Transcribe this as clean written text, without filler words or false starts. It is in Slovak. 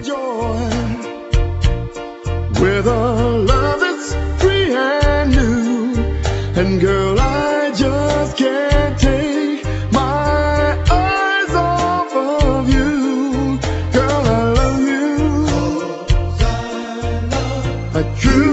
joy with a love that's free and new. And girl, I just can't take my eyes off of you. Girl, I love you. 'Cause I love a true